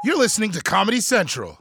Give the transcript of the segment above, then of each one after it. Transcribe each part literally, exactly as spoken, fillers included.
You're listening to Comedy Central.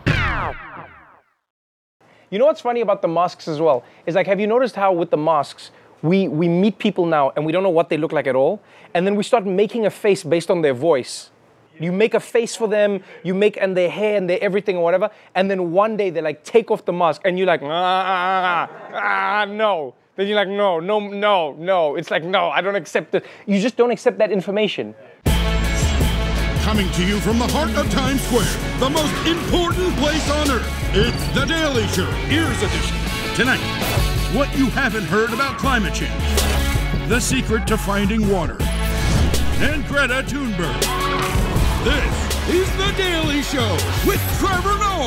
You know what's funny about the masks as well? Is like, have you noticed how with the masks, we, we meet people now and we don't know what they look like at all? And then we start making a face based on their voice. You make a face for them, you make, and their hair and their everything or whatever, and then one day they like take off the mask and you're like, ah, ah, ah, ah, no. Then you're like, no, no, no, no. It's like, no, I don't accept it. You just don't accept that information. Coming to you from the heart of Times Square, the most important place on earth. It's The Daily Show, Ears Edition. Tonight, what you haven't heard about climate change, the secret to finding water, and Greta Thunberg. This is The Daily Show with Trevor Noah.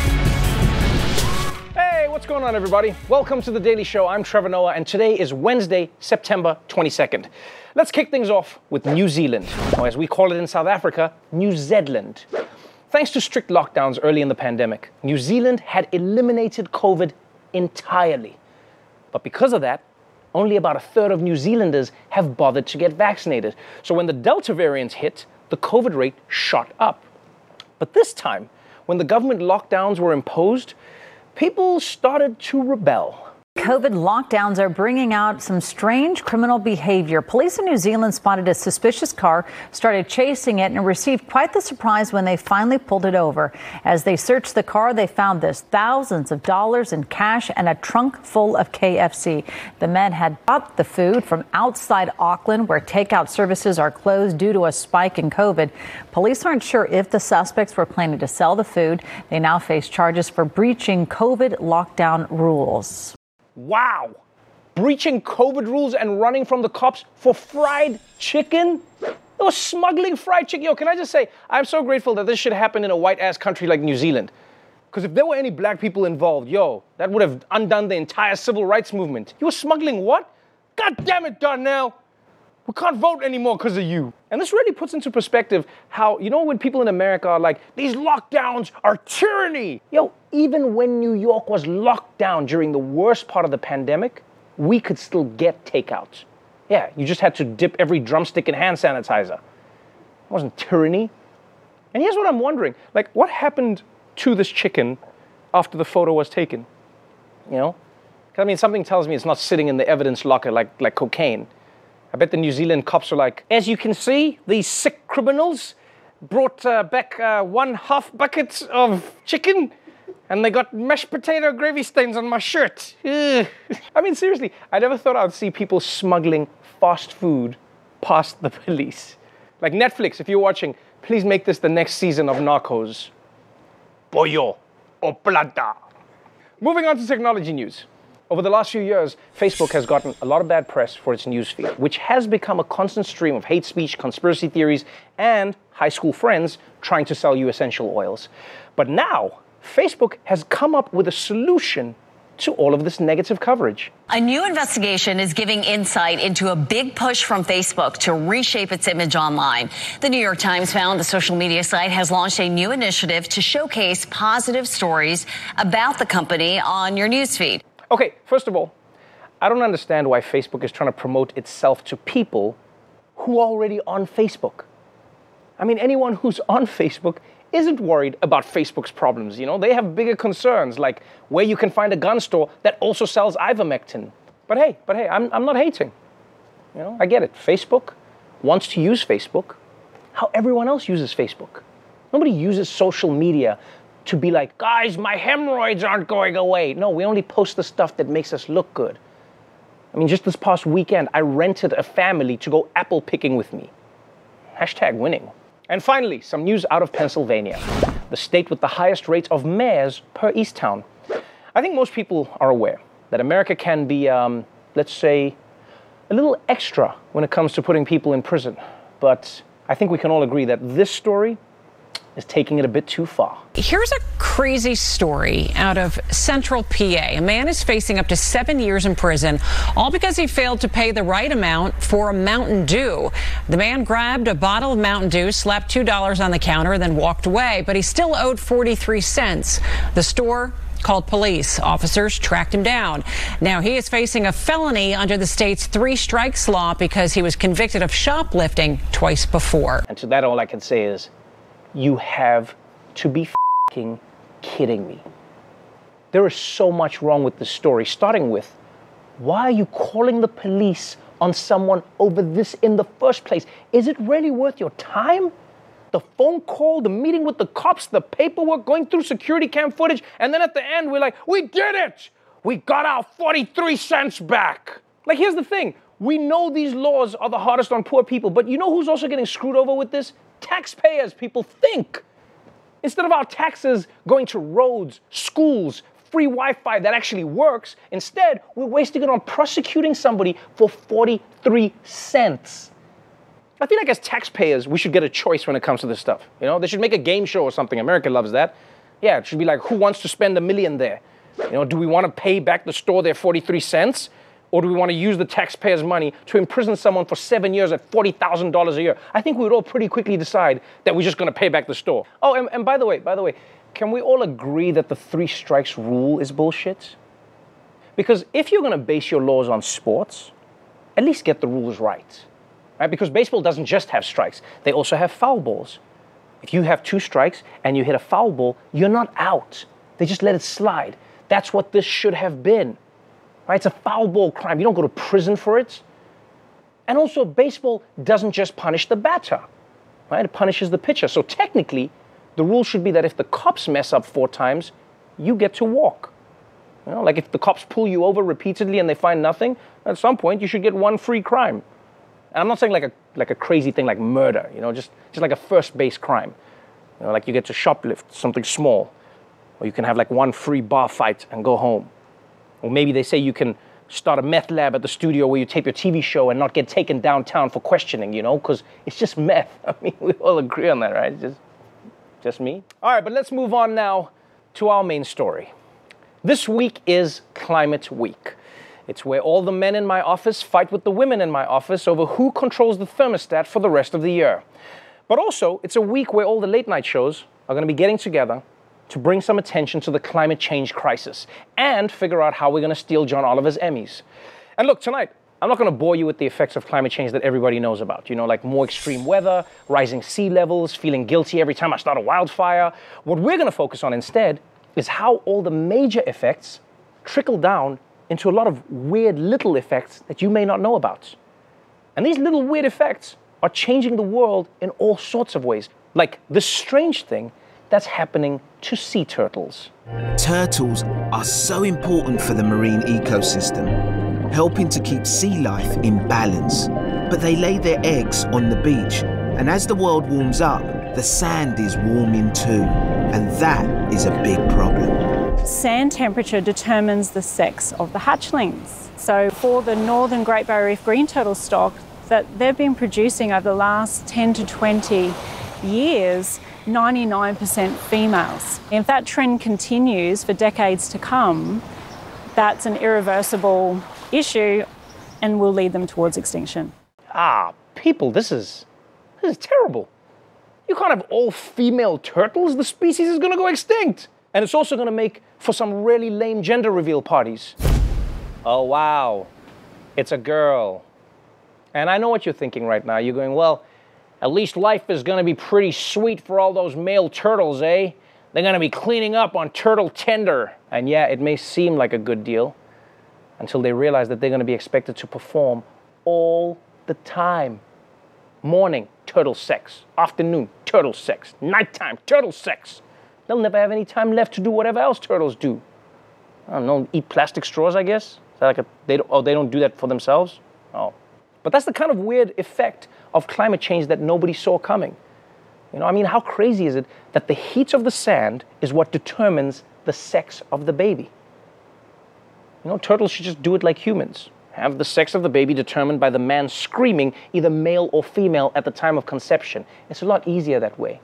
Hey, what's going on, everybody? Welcome to The Daily Show. I'm Trevor Noah, and today is Wednesday, September twenty-second. Let's kick things off with New Zealand, or as we call it in South Africa, New Zealand. Thanks to strict lockdowns early in the pandemic, New Zealand had eliminated COVID entirely. But because of that, only about a third of New Zealanders have bothered to get vaccinated. So when the Delta variant hit, the COVID rate shot up. But this time, when the government lockdowns were imposed, people started to rebel. COVID lockdowns are bringing out some strange criminal behavior. Police in New Zealand spotted a suspicious car, started chasing it, and received quite the surprise when they finally pulled it over. As they searched the car, they found this: thousands of dollars in cash and a trunk full of K F C. The men had bought the food from outside Auckland, where takeout services are closed due to a spike in COVID. Police aren't sure if the suspects were planning to sell the food. They now face charges for breaching COVID lockdown rules. Wow! Breaching COVID rules and running from the cops for fried chicken? They were smuggling fried chicken. Yo, can I just say, I'm so grateful that this shit happened in a white-ass country like New Zealand. Because if there were any black people involved, yo, that would have undone the entire civil rights movement. You were smuggling what? God damn it, Darnell! We can't vote anymore because of you. And this really puts into perspective how, you know, when people in America are like, these lockdowns are tyranny. Yo, even when New York was locked down during the worst part of the pandemic, we could still get takeout. Yeah, you just had to dip every drumstick in hand sanitizer. It wasn't tyranny. And here's what I'm wondering. Like, what happened to this chicken after the photo was taken? You know? 'Cause I mean, something tells me it's not sitting in the evidence locker like, like cocaine. I bet the New Zealand cops are like, as you can see, these sick criminals brought uh, back uh, one half bucket of chicken and they got mashed potato gravy stains on my shirt. Ugh. I mean, seriously, I never thought I'd see people smuggling fast food past the police. Like Netflix, if you're watching, please make this the next season of Narcos. Pollo o plata. Moving on to technology news. Over the last few years, Facebook has gotten a lot of bad press for its newsfeed, which has become a constant stream of hate speech, conspiracy theories, and high school friends trying to sell you essential oils. But now, Facebook has come up with a solution to all of this negative coverage. A new investigation is giving insight into a big push from Facebook to reshape its image online. The New York Times found the social media site has launched a new initiative to showcase positive stories about the company on your newsfeed. Okay, first of all, I don't understand why Facebook is trying to promote itself to people who are already on Facebook. I mean, anyone who's on Facebook isn't worried about Facebook's problems, you know? They have bigger concerns, like where you can find a gun store that also sells ivermectin. But hey, but hey, I'm, I'm not hating. You know, I get it. Facebook wants to use Facebook how everyone else uses Facebook. Nobody uses social media to be like, guys, my hemorrhoids aren't going away. No, we only post the stuff that makes us look good. I mean, just this past weekend, I rented a family to go apple picking with me. Hashtag winning. And finally, some news out of Pennsylvania, the state with the highest rates of mayors per Easttown. I think most people are aware that America can be, um, let's say, a little extra when it comes to putting people in prison. But I think we can all agree that this story is taking it a bit too far. Here's a crazy story out of Central P A. A man is facing up to seven years in prison, all because he failed to pay the right amount for a Mountain Dew. The man grabbed a bottle of Mountain Dew, slapped two dollars on the counter, and then walked away, but he still owed forty-three cents. The store called police. Officers tracked him down. Now he is facing a felony under the state's three strikes law because he was convicted of shoplifting twice before. And to that, all I can say is, You have to be f***ing kidding me. There is so much wrong with this story, starting with, why are you calling the police on someone over this in the first place? Is it really worth your time? The phone call, the meeting with the cops, the paperwork, going through security cam footage, and then at the end we're like, we did it! We got our forty-three cents back. Like, here's the thing. We know these laws are the hardest on poor people, but you know who's also getting screwed over with this? Taxpayers, people think. Instead of our taxes going to roads, schools, free Wi-Fi that actually works, instead, we're wasting it on prosecuting somebody for forty-three cents. I feel like as taxpayers, we should get a choice when it comes to this stuff. You know, they should make a game show or something. America loves that. Yeah, it should be like, who wants to spend a million there? You know, do we want to pay back the store their forty-three cents? Or do we want to use the taxpayers' money to imprison someone for seven years at forty thousand dollars a year? I think we would all pretty quickly decide that we're just going to pay back the store. Oh, and, and by the way, by the way, can we all agree that the three strikes rule is bullshit? Because if you're going to base your laws on sports, at least get the rules right. Right? Because baseball doesn't just have strikes. They also have foul balls. If you have two strikes and you hit a foul ball, you're not out. They just let it slide. That's what this should have been. Right? It's a foul ball crime. You don't go to prison for it. And also, baseball doesn't just punish the batter. Right? It punishes the pitcher. So technically, the rule should be that if the cops mess up four times, you get to walk. You know, like if the cops pull you over repeatedly and they find nothing, at some point you should get one free crime. And I'm not saying like a like a crazy thing like murder, you know, just, just like a first base crime. You know, like you get to shoplift something small, or you can have like one free bar fight and go home. Or maybe they say you can start a meth lab at the studio where you tape your T V show and not get taken downtown for questioning, you know, because it's just meth. I mean, we all agree on that, right? It's just, just me. All right, but let's move on now to our main story. This week is Climate Week. It's where all the men in my office fight with the women in my office over who controls the thermostat for the rest of the year. But also, it's a week where all the late night shows are going to be getting together to bring some attention to the climate change crisis and figure out how we're going to steal John Oliver's Emmys. And look, tonight, I'm not going to bore you with the effects of climate change that everybody knows about. You know, like more extreme weather, rising sea levels, feeling guilty every time I start a wildfire. What we're going to focus on instead is how all the major effects trickle down into a lot of weird little effects that you may not know about. And these little weird effects are changing the world in all sorts of ways. Like this strange thing that's happening to sea turtles. Turtles are so important for the marine ecosystem, helping to keep sea life in balance. But they lay their eggs on the beach, and as the world warms up, the sand is warming too, and that is a big problem. Sand temperature determines the sex of the hatchlings. So for the northern Great Barrier Reef green turtle stock that they've been producing over the last ten to twenty years, ninety-nine percent females. If that trend continues for decades to come, that's an irreversible issue and will lead them towards extinction. Ah, people, this is, this is terrible. You can't have all female turtles. The species is going to go extinct. And it's also going to make for some really lame gender reveal parties. Oh, wow. It's a girl. And I know what you're thinking right now. You're going, well, at least life is going to be pretty sweet for all those male turtles, eh? They're going to be cleaning up on Turtle Tender. And yeah, it may seem like a good deal until they realize that they're going to be expected to perform all the time. Morning, turtle sex. Afternoon, turtle sex. Nighttime, turtle sex. They'll never have any time left to do whatever else turtles do. I don't know, eat plastic straws, I guess? Is that like a, they don't, oh, they don't do that for themselves? Oh. But that's the kind of weird effect of climate change that nobody saw coming. You know, I mean, how crazy is it that the heat of the sand is what determines the sex of the baby? You know, turtles should just do it like humans. Have the sex of the baby determined by the man screaming, either male or female, at the time of conception. It's a lot easier that way.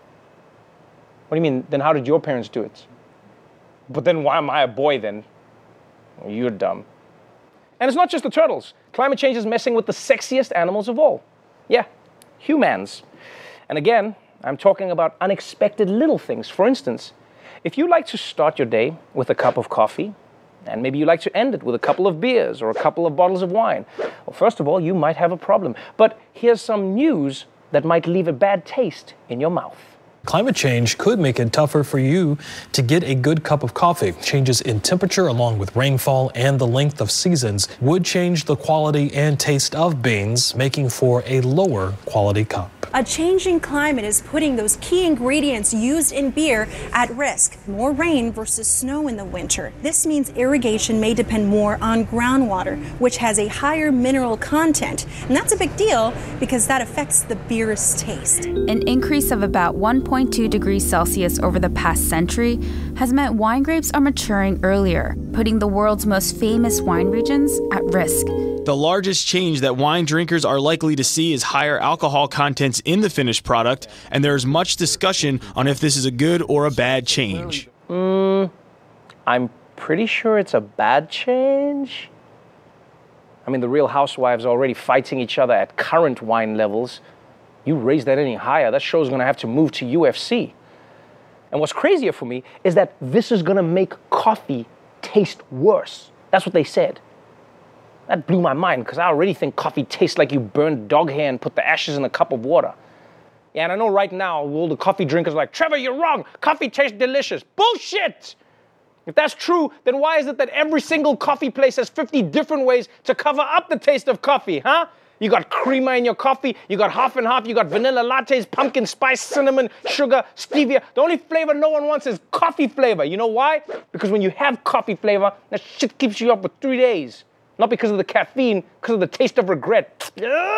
What do you mean, then how did your parents do it? But then why am I a boy then? Well, you're dumb. And it's not just the turtles. Climate change is messing with the sexiest animals of all. Yeah, humans. And again, I'm talking about unexpected little things. For instance, if you like to start your day with a cup of coffee, and maybe you like to end it with a couple of beers or a couple of bottles of wine, well, first of all, you might have a problem. But here's some news that might leave a bad taste in your mouth. Climate change could make it tougher for you to get a good cup of coffee. Changes in temperature along with rainfall and the length of seasons would change the quality and taste of beans, making for a lower quality cup. A changing climate is putting those key ingredients used in beer at risk. More rain versus snow in the winter. This means irrigation may depend more on groundwater, which has a higher mineral content. And that's a big deal because that affects the beer's taste. An increase of about one point two degrees Celsius over the past century has meant wine grapes are maturing earlier, putting the world's most famous wine regions at risk. The largest change that wine drinkers are likely to see is higher alcohol contents in the finished product, and there is much discussion on if this is a good or a bad change. Mm, I'm pretty sure it's a bad change. I mean, the Real Housewives are already fighting each other at current wine levels. You raise that any higher, that show's gonna have to move to U F C. And what's crazier for me is that this is gonna make coffee taste worse. That's what they said. That blew my mind because I already think coffee tastes like you burned dog hair and put the ashes in a cup of water. Yeah, and I know right now all the coffee drinkers are like, Trevor, you're wrong. Coffee tastes delicious. Bullshit! If that's true, then why is it that every single coffee place has fifty different ways to cover up the taste of coffee, huh? You got creamer in your coffee, you got half and half, you got vanilla lattes, pumpkin spice, cinnamon, sugar, stevia. The only flavor no one wants is coffee flavor. You know why? Because when you have coffee flavor, that shit keeps you up for three days. Not because of the caffeine, because of the taste of regret.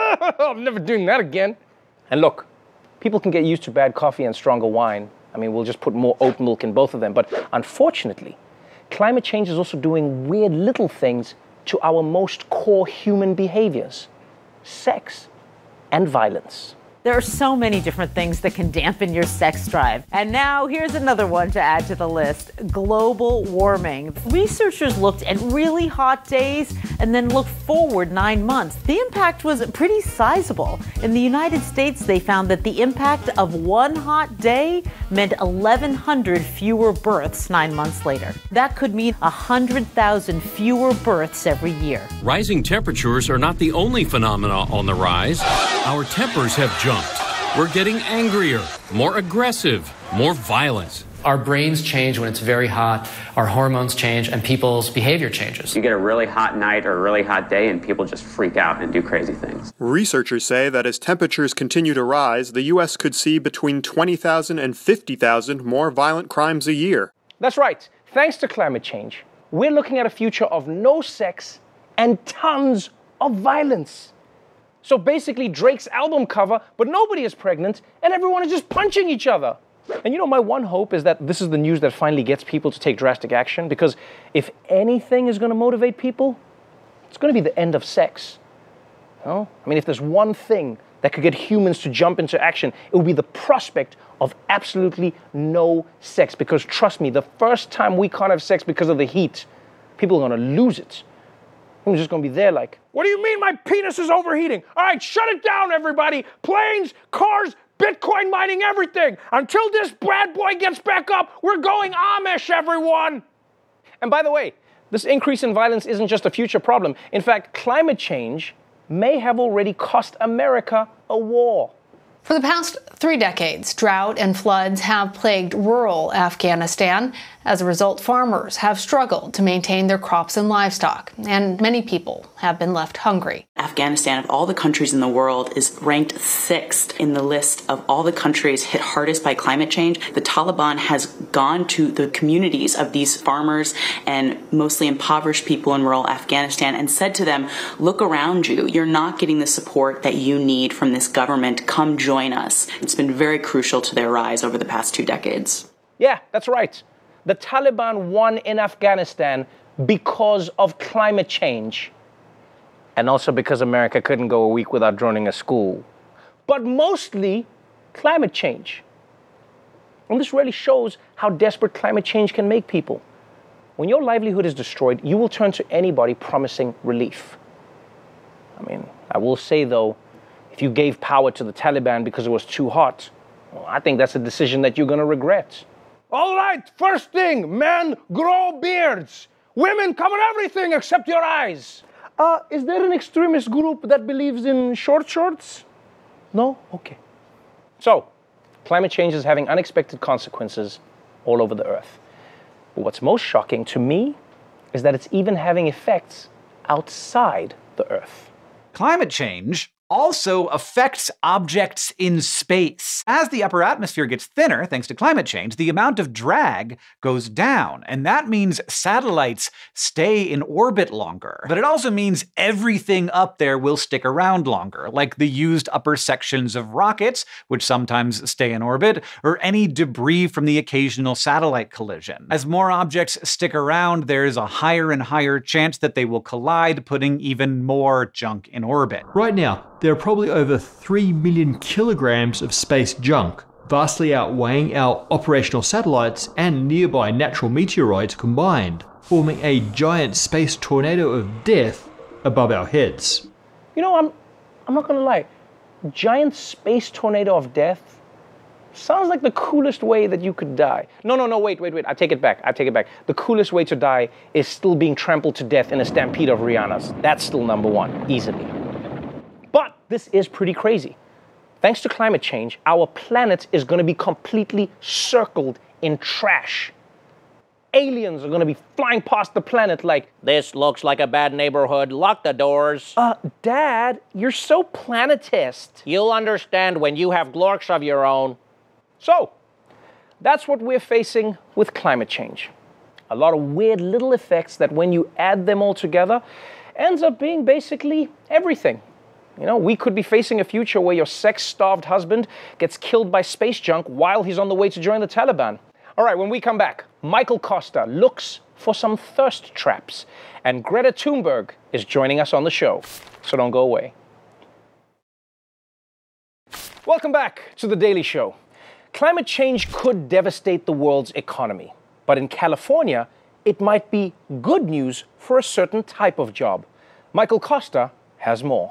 I'm never doing that again. And look, people can get used to bad coffee and stronger wine. I mean, we'll just put more oat milk in both of them. But unfortunately, climate change is also doing weird little things to our most core human behaviors: sex and violence. There are so many different things that can dampen your sex drive. And now here's another one to add to the list: global warming. Researchers looked at really hot days and then looked forward nine months. The impact was pretty sizable. In the United States, they found that the impact of one hot day meant eleven hundred fewer births nine months later. That could mean one hundred thousand fewer births every year. Rising temperatures are not the only phenomena on the rise. Our tempers have jumped. We're getting angrier, more aggressive, more violent. Our brains change when it's very hot, our hormones change, and people's behavior changes. You get a really hot night or a really hot day and people just freak out and do crazy things. Researchers say that as temperatures continue to rise, the U S could see between twenty thousand and fifty thousand more violent crimes a year. That's right. Thanks to climate change, we're looking at a future of no sex and tons of violence. So basically Drake's album cover, but nobody is pregnant and everyone is just punching each other. And you know, my one hope is that this is the news that finally gets people to take drastic action, because if anything is going to motivate people, it's going to be the end of sex. You know? I mean, if there's one thing that could get humans to jump into action, it would be the prospect of absolutely no sex. Because trust me, the first time we can't have sex because of the heat, people are going to lose it. I'm just gonna be there like, what do you mean my penis is overheating? All right, shut it down, everybody. Planes, cars, Bitcoin mining, everything. Until this bad boy gets back up, we're going Amish, everyone. And by the way, this increase in violence isn't just a future problem. In fact, climate change may have already cost America a war. For the past three decades, drought and floods have plagued rural Afghanistan. As a result, farmers have struggled to maintain their crops and livestock, and many people have been left hungry. Afghanistan, of all the countries in the world, is ranked sixth in the list of all the countries hit hardest by climate change. The Taliban has gone to the communities of these farmers and mostly impoverished people in rural Afghanistan and said to them, look around you. You're not getting the support that you need from this government. Come join us. It's been very crucial to their rise over the past two decades. Yeah, that's right. The Taliban won in Afghanistan because of climate change. And also because America couldn't go a week without droning a school. But mostly climate change. And this really shows how desperate climate change can make people. When your livelihood is destroyed, you will turn to anybody promising relief. I mean, I will say though, if you gave power to the Taliban because it was too hot, well, I think that's a decision that you're going to regret. All right, first thing, men grow beards. Women cover everything except your eyes. Uh, is there an extremist group that believes in short shorts? No? Okay. So, Climate change is having unexpected consequences all over the earth. But what's most shocking to me is that it's even having effects outside the earth. Climate change also affects objects in space. As the upper atmosphere gets thinner, thanks to climate change, the amount of drag goes down, and that means satellites stay in orbit longer. But it also means everything up there will stick around longer, like the used upper sections of rockets, which sometimes stay in orbit, or any debris from the occasional satellite collision. As more objects stick around, there's a higher and higher chance that they will collide, putting even more junk in orbit. Right now, there are probably over three million kilograms of space junk, vastly outweighing our operational satellites and nearby natural meteoroids combined, forming a giant space tornado of death above our heads. You know, I'm, I'm not gonna lie, giant space tornado of death sounds like the coolest way that you could die. No, no, no, wait, wait, wait, I take it back, I take it back. The coolest way to die is still being trampled to death in a stampede of Rihannas. That's still number one, easily. But this is pretty crazy. Thanks to climate change, our planet is going to be completely circled in trash. Aliens are going to be flying past the planet like, "This looks like a bad neighborhood, lock the doors." Uh, Dad, you're so planetist. You'll understand when you have glorks of your own. So, that's what we're facing with climate change. A lot of weird little effects that when you add them all together, ends up being basically everything. You know, we could be facing a future where your sex-starved husband gets killed by space junk while he's on the way to join the Taliban. All right, when we come back, Michael Costa looks for some thirst traps, and Greta Thunberg is joining us on the show. So don't go away. Welcome back to The Daily Show. Climate change could devastate the world's economy, but in California, it might be good news for a certain type of job. Michael Costa has more.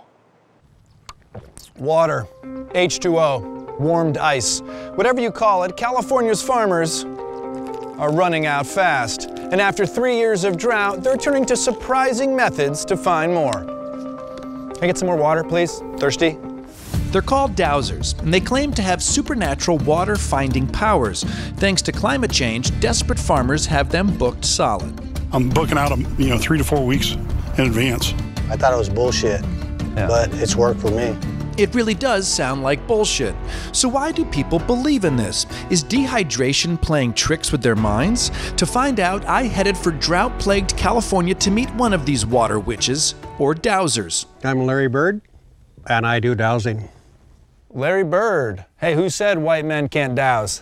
Water, H two O, warmed ice, whatever you call it, California's farmers are running out fast. And after three years of drought, they're turning to surprising methods to find more. Can I get some more water, please? Thirsty? They're called dowsers, and they claim to have supernatural water-finding powers. Thanks to climate change, desperate farmers have them booked solid. I'm booking out, you know, three to four weeks in advance. I thought it was bullshit, yeah. But it's worked for me. It really does sound like bullshit. So why do people believe in this? Is dehydration playing tricks with their minds? To find out, I headed for drought-plagued California to meet one of these water witches, or dowsers. I'm Larry Bird, and I do dowsing. Larry Bird. Hey, who said white men can't douse?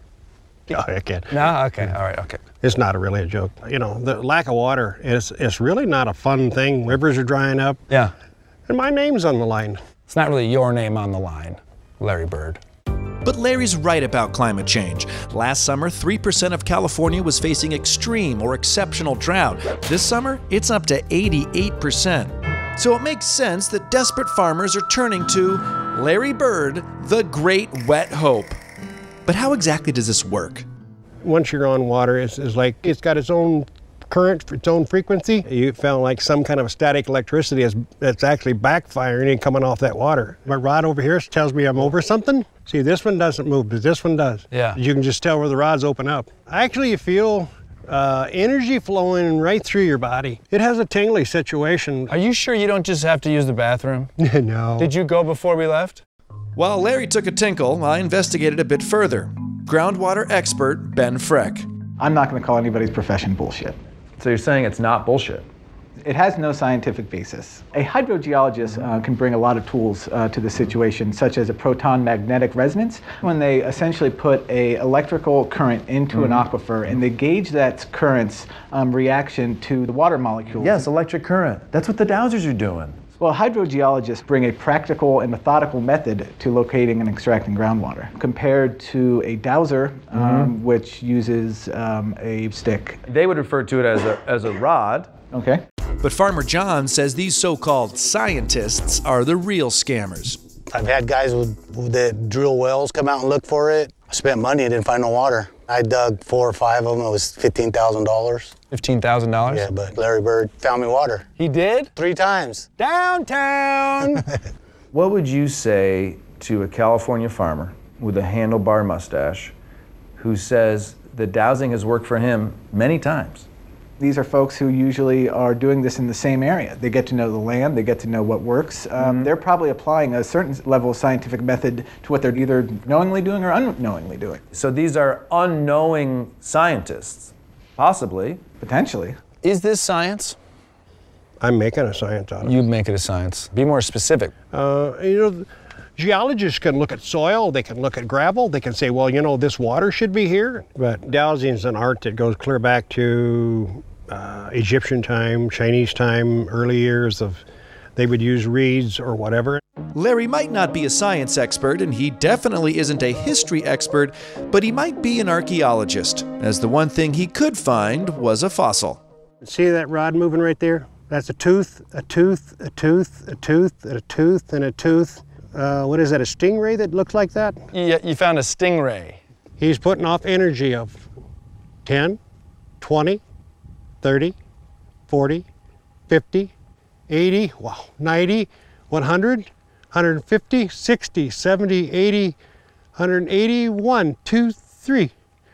No, I can't. No? Okay, all right, okay. It's not really a joke. You know, the lack of water is it's really not a fun thing. Rivers are drying up. Yeah. And my name's on the line. It's not really your name on the line, Larry Bird. But Larry's right about climate change. Last summer, three percent of California was facing extreme or exceptional drought. This summer, it's up to eighty-eight percent. So it makes sense that desperate farmers are turning to Larry Bird, the Great Wet Hope. But how exactly does this work? Once you're on water, it's, it's like it's got its own current, its own frequency. You found like some kind of static electricity is, that's actually backfiring and coming off that water. My rod over here tells me I'm over something. See, this one doesn't move, but this one does. Yeah. You can just tell where the rods open up. Actually, you feel uh, energy flowing right through your body. It has a tingly situation. Are you sure you don't just have to use the bathroom? No. Did you go before we left? While Larry took a tinkle, I investigated a bit further. Groundwater expert Ben Freck. I'm not going to call anybody's profession bullshit. So you're saying it's not bullshit? It has no scientific basis. A hydrogeologist uh, can bring a lot of tools uh, to the situation, such as a proton magnetic resonance. When they essentially put a electrical current into mm-hmm. an aquifer and they gauge that current's um, reaction to the water molecules. Yes, electric current. That's what the dowsers are doing. Well, hydrogeologists bring a practical and methodical method to locating and extracting groundwater, compared to a dowser, um, mm-hmm. which uses um, a stick. They would refer to it as a, as a rod. Okay. But Farmer John says these so-called scientists are the real scammers. I've had guys who, who that drill wells come out and look for it. I spent money and didn't find no water. I dug four or five of them. It was fifteen thousand dollars. fifteen thousand dollars? Yeah, but Larry Bird found me water. He did? Three times. Downtown! What would you say to a California farmer with a handlebar mustache who says that dowsing has worked for him many times. These are folks who usually are doing this in the same area. They get to know the land, they get to know what works. Um, mm-hmm. They're probably applying a certain level of scientific method to what they're either knowingly doing or unknowingly doing. So these are unknowing scientists, possibly. Potentially. Is this science? I'm making a science out of it. You make it a science. Be more specific. Uh, you know, geologists can look at soil, they can look at gravel, they can say, well, you know, this water should be here. But dowsing is an art that goes clear back to uh, Egyptian time, Chinese time, early years of, they would use reeds or whatever. Larry might not be a science expert, and he definitely isn't a history expert, but he might be an archaeologist, as the one thing he could find was a fossil. See that rod moving right there? That's a tooth, a tooth, a tooth, a tooth, and a tooth, and a tooth. Uh, what is that, a stingray that looks like that? Yeah, you found a stingray. He's putting off energy of ten, twenty, thirty, forty, fifty, eighty, wow, ninety, one hundred, one hundred fifty, sixty, seventy, eighty, one hundred eighty, one, two, three.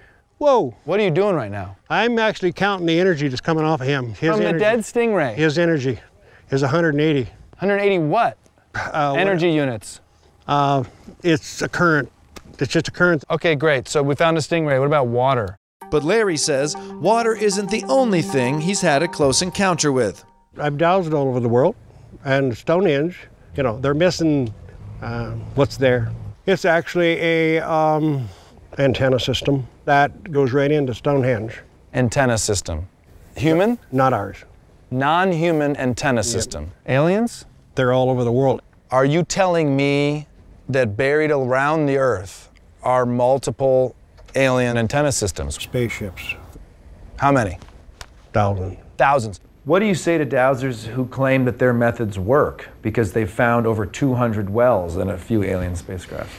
Whoa. What are you doing right now? I'm actually counting the energy that's coming off of him. His From energy, the dead stingray? His energy is one hundred eighty. one hundred eighty what? Uh, Energy what, units. Uh, it's a current. It's just a current. Okay, great. So we found a stingray. What about water? But Larry says water isn't the only thing he's had a close encounter with. I've dowsed all over the world, and Stonehenge, you know, they're missing uh, what's there. It's actually a um, antenna system that goes right into Stonehenge. Antenna system. Human? Not ours. Non-human antenna system. Yep. Aliens? They're all over the world. Are you telling me that buried around the Earth are multiple alien antenna systems? Spaceships. How many? Thousands. Thousands. What do you say to dowsers who claim that their methods work because they've found over two hundred wells in a few alien spacecraft?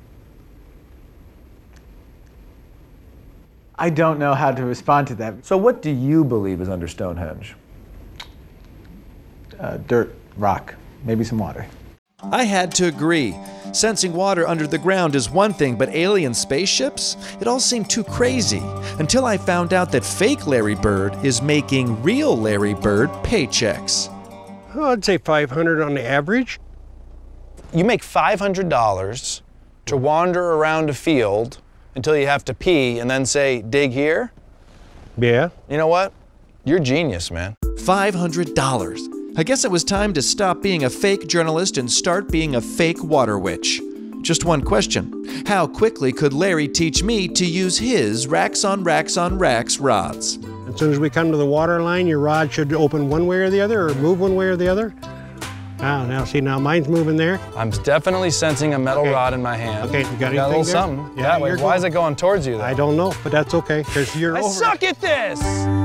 I don't know how to respond to that. So what do you believe is under Stonehenge? Uh, dirt, rock, maybe some water. I had to agree. Sensing water under the ground is one thing, but alien spaceships? It all seemed too crazy, until I found out that fake Larry Bird is making real Larry Bird paychecks. Oh, I'd say five hundred on the average. You make five hundred dollars to wander around a field until you have to pee and then say, dig here? Yeah. You know what? You're genius, man. five hundred dollars. I guess it was time to stop being a fake journalist and start being a fake water witch. Just one question. How quickly could Larry teach me to use his racks on racks on racks rods? As soon as we come to the water line, your rod should open one way or the other, or move one way or the other. Ah, now see, now mine's moving there. I'm definitely sensing a metal okay. rod in my hand. Okay, you got, you got a little there? something. Yeah, yeah wait, why going. is it going towards you, though? I don't know, but that's okay, because you're I over. suck at this!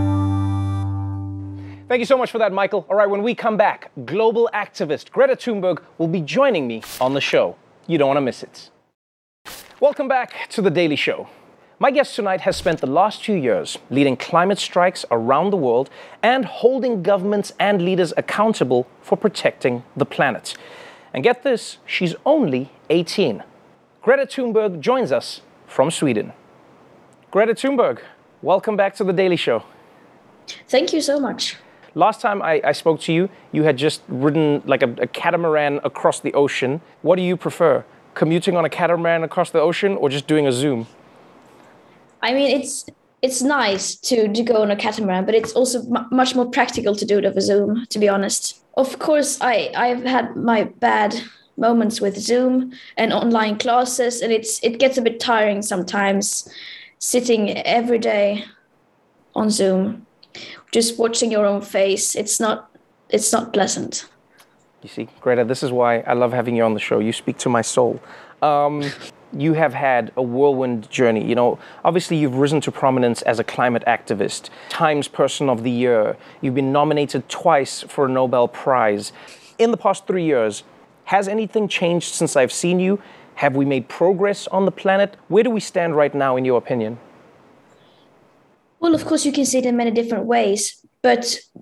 Thank you so much for that, Michael. All right, when we come back, global activist Greta Thunberg will be joining me on the show. You don't want to miss it. Welcome back to The Daily Show. My guest tonight has spent the last few years leading climate strikes around the world and holding governments and leaders accountable for protecting the planet. And get this, she's only eighteen. Greta Thunberg joins us from Sweden. Greta Thunberg, welcome back to The Daily Show. Thank you so much. Last time I, I spoke to you, you had just ridden like a, a catamaran across the ocean. What do you prefer, commuting on a catamaran across the ocean or just doing a Zoom? I mean, it's it's nice to, to go on a catamaran, but it's also m- much more practical to do it over Zoom, to be honest. Of course, I, I've had my bad moments with Zoom and online classes, and it's it gets a bit tiring sometimes, sitting every day on Zoom. Just watching your own face, it's not it's not pleasant. You see, Greta, this is why I love having you on the show. You speak to my soul. Um, you have had a whirlwind journey. You know, obviously you've risen to prominence as a climate activist, Times Person of the Year. You've been nominated twice for a Nobel Prize. In the past three years, has anything changed since I've seen you? Have we made progress on the planet? Where do we stand right now, in your opinion? Well, of course, you can see it in many different ways, but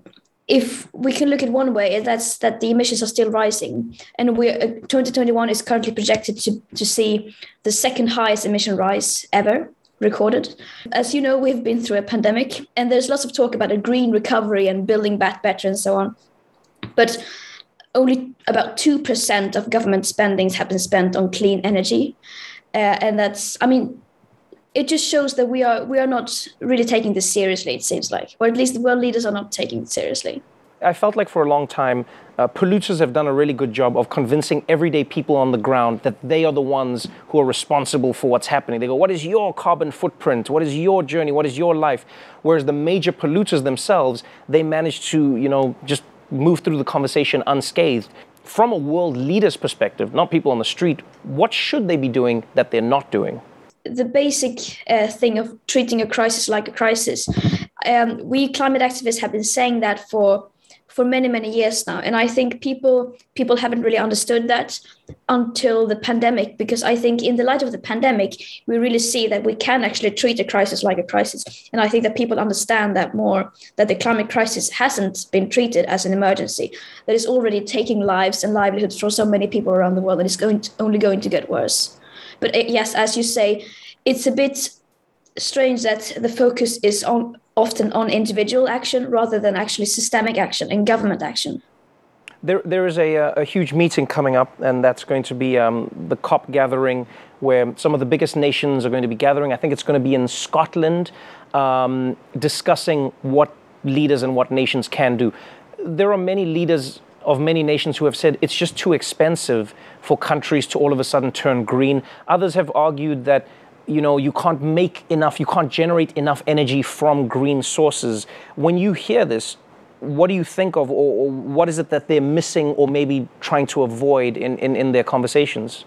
if we can look at one way, that's that the emissions are still rising, and we uh, twenty twenty-one is currently projected to to see the second highest emission rise ever recorded. As you know, we've been through a pandemic, and there's lots of talk about a green recovery and building back better and so on. But only about two percent of government spendings have been spent on clean energy. Uh, and that's, I mean, it just shows that we are we are not really taking this seriously, it seems like. Or at least the world leaders are not taking it seriously. I felt like for a long time, uh, polluters have done a really good job of convincing everyday people on the ground that they are the ones who are responsible for what's happening. They go, what is your carbon footprint? What is your journey? What is your life? Whereas the major polluters themselves, they manage to, you know, just move through the conversation unscathed. From a world leader's perspective, not people on the street, what should they be doing that they're not doing? The basic uh, thing of treating a crisis like a crisis. Um, we climate activists have been saying that for for many, many years now. And I think people people haven't really understood that until the pandemic, because I think in the light of the pandemic, we really see that we can actually treat a crisis like a crisis. And I think that people understand that more, that the climate crisis hasn't been treated as an emergency, that is already taking lives and livelihoods for so many people around the world, and it's going to, only going to get worse. But uh, yes, as you say, it's a bit strange that the focus is on often on individual action rather than actually systemic action and government action. There, there is a, a huge meeting coming up, and that's going to be um, the COP gathering, where some of the biggest nations are going to be gathering. I think it's going to be in Scotland, um, discussing what leaders and what nations can do. There are many leaders of many nations who have said it's just too expensive for countries to all of a sudden turn green. Others have argued that, you know, you can't make enough, you can't generate enough energy from green sources. When you hear this, what do you think of, or, or what is it that they're missing or maybe trying to avoid in, in, in their conversations?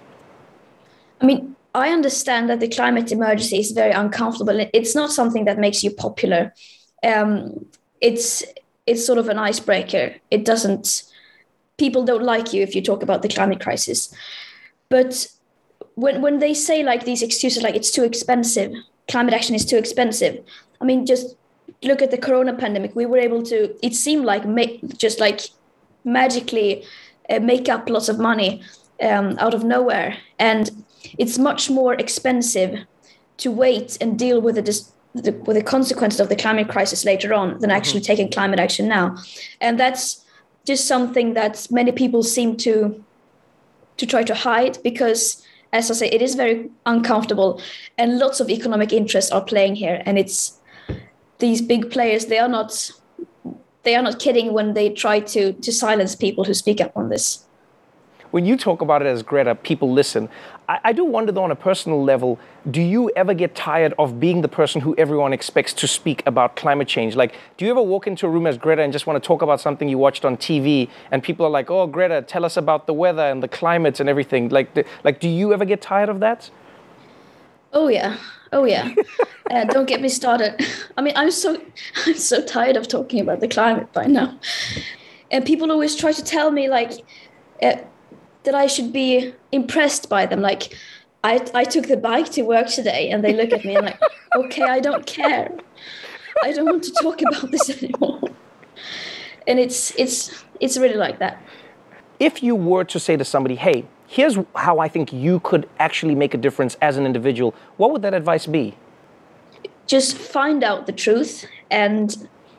I mean, I understand that the climate emergency is very uncomfortable. It's not something that makes you popular. Um, it's it's sort of an icebreaker. It doesn't, people don't like you if you talk about the climate crisis. But When when they say like these excuses, like it's too expensive, climate action is too expensive. I mean, just look at the corona pandemic. We were able to, it seemed like make, just like magically uh, make up lots of money um, out of nowhere. And it's much more expensive to wait and deal with the, the with the consequences of the climate crisis later on than actually mm-hmm. taking climate action now. And that's just something that many people seem to to try to hide, because, as I say, it is very uncomfortable, and lots of economic interests are playing here. And it's these big players, they are not they are not kidding when they try to, to silence people who speak up on this. When you talk about it as Greta, people listen. I, I do wonder, though, on a personal level, do you ever get tired of being the person who everyone expects to speak about climate change? Like, do you ever walk into a room as Greta and just want to talk about something you watched on T V, and people are like, oh, Greta, tell us about the weather and the climate and everything? Like, the, like, do you ever get tired of that? Oh, yeah. Oh, yeah. uh, don't get me started. I mean, I'm so I'm so tired of talking about the climate by now. And people always try to tell me, like, uh, that I should be impressed by them. Like, I I took the bike to work today, and they look at me and like, okay, I don't care. I don't want to talk about this anymore. And it's it's it's really like that. If you were to say to somebody, hey, here's how I think you could actually make a difference as an individual, what would that advice be? Just find out the truth. And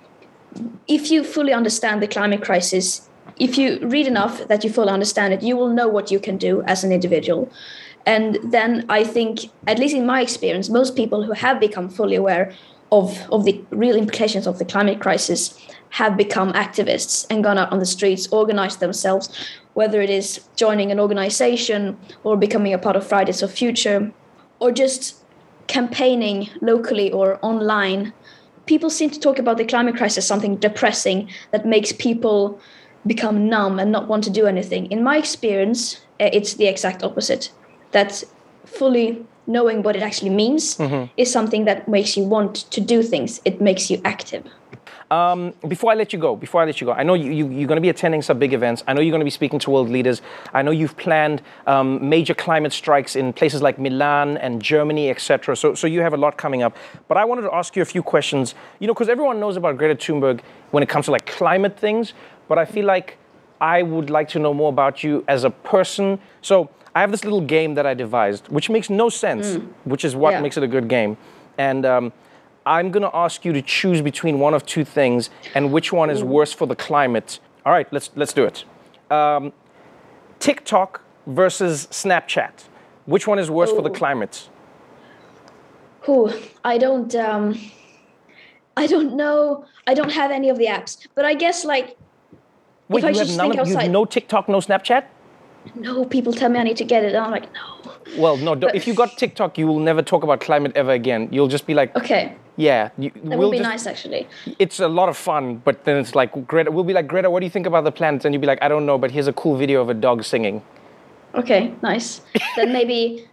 if you fully understand the climate crisis, if you read enough that you fully understand it, you will know what you can do as an individual. And then I think, at least in my experience, most people who have become fully aware of, of the real implications of the climate crisis have become activists and gone out on the streets, organized themselves, whether it is joining an organization or becoming a part of Fridays for Future, or just campaigning locally or online. People seem to talk about the climate crisis as something depressing that makes people become numb and not want to do anything. In my experience, it's the exact opposite. That fully knowing what it actually means mm-hmm. is something that makes you want to do things. It makes you active. Um, before I let you go, before I let you go, I know you, you, you're going to be attending some big events. I know you're going to be speaking to world leaders. I know you've planned um, major climate strikes in places like Milan and Germany, et cetera. So, so you have a lot coming up. But I wanted to ask you a few questions, you know, because everyone knows about Greta Thunberg when it comes to like climate things. But I feel like I would like to know more about you as a person. So I have this little game that I devised, which makes no sense, mm. which is what yeah. makes it a good game. And um, I'm going to ask you to choose between one of two things and which one is worse for the climate. All right, let's let's do it. Um, TikTok versus Snapchat. Which one is worse Ooh. for the climate? Ooh, I don't um, I don't know. I don't have any of the apps, but I guess like Wait, if you I have just none think of, you outside, have no TikTok, no Snapchat? No, people tell me I need to get it. And I'm like, no. Well, no, but if you got TikTok, you will never talk about climate ever again. You'll just be like, okay. Yeah. You, that we'll would be just, nice, actually. It's a lot of fun, but then it's like, Greta, we'll be like, Greta, what do you think about the planet? And you'll be like, I don't know, but here's a cool video of a dog singing. Okay, nice. Then maybe,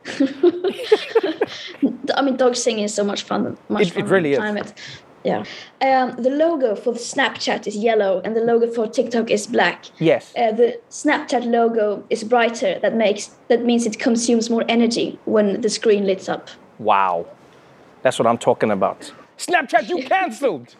I mean, dog singing is so much fun. Much it, fun it really climate. is. Yeah. Um, the logo for Snapchat is yellow and the logo for TikTok is black. Yes. Uh, the Snapchat logo is brighter. That makes that means it consumes more energy when the screen lights up. Wow. That's what I'm talking about. Snapchat, you cancelled!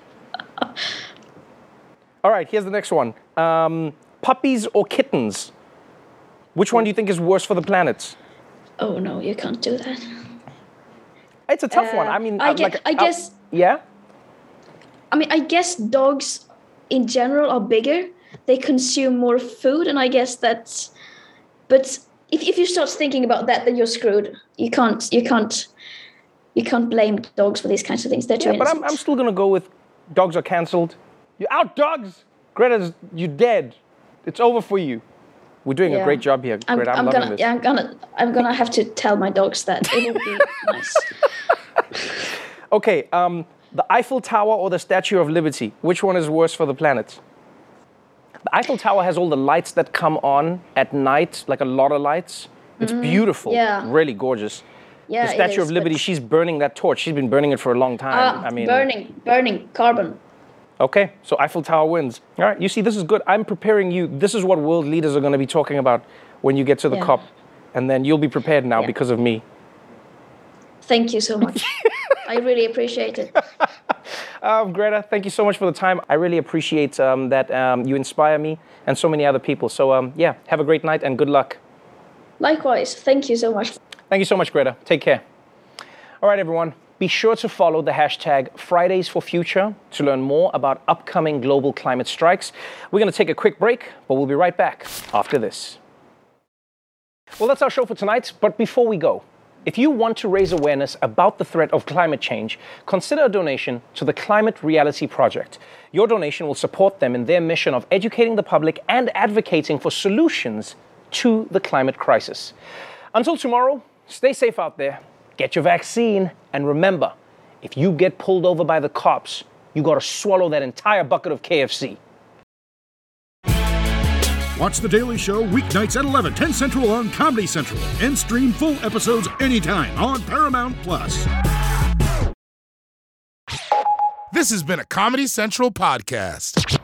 All right, here's the next one. Um, puppies or kittens? Which one do you think is worse for the planet? Oh, no, you can't do that. It's a tough uh, one. I mean, I, I'm ge- like, I guess... I'll, yeah? I mean, I guess dogs in general are bigger. They consume more food, and I guess that's... But if, if you start thinking about that, then you're screwed. You can't... You can't... You can't blame dogs for these kinds of things. They're too yeah, but innocent. I'm, I'm still going to go with dogs are cancelled. You're out, dogs! Greta's, you're dead. It's over for you. We're doing yeah. a great job here, I'm, Greta. I'm, I'm loving gonna, this. Yeah, I'm gonna, I'm gonna have to tell my dogs that. It will be nice. Okay, um, the Eiffel Tower or the Statue of Liberty? Which one is worse for the planet? The Eiffel Tower has all the lights that come on at night, like a lot of lights. It's mm, beautiful. Yeah. Really gorgeous. Yeah, the Statue is, of Liberty, she's burning that torch. She's been burning it for a long time. Uh, I mean, burning, burning carbon. Okay, so Eiffel Tower wins. All right, you see, this is good. I'm preparing you. This is what world leaders are going to be talking about when you get to the yeah. COP. And then you'll be prepared now yeah. because of me. Thank you so much. I really appreciate it. Um, Greta, thank you so much for the time. I really appreciate um, that um, you inspire me and so many other people. So, um, yeah, have a great night and good luck. Likewise. Thank you so much. Thank you so much, Greta. Take care. All right, everyone. Be sure to follow the hashtag Fridays for Future to learn more about upcoming global climate strikes. We're going to take a quick break, but we'll be right back after this. Well, that's our show for tonight. But before we go, if you want to raise awareness about the threat of climate change, consider a donation to the Climate Reality Project. Your donation will support them in their mission of educating the public and advocating for solutions to the climate crisis. Until tomorrow, stay safe out there, get your vaccine, and remember, if you get pulled over by the cops, you gotta swallow that entire bucket of K F C. Watch The Daily Show weeknights at eleven, ten Central on Comedy Central, and stream full episodes anytime on Paramount Plus. This has been a Comedy Central podcast.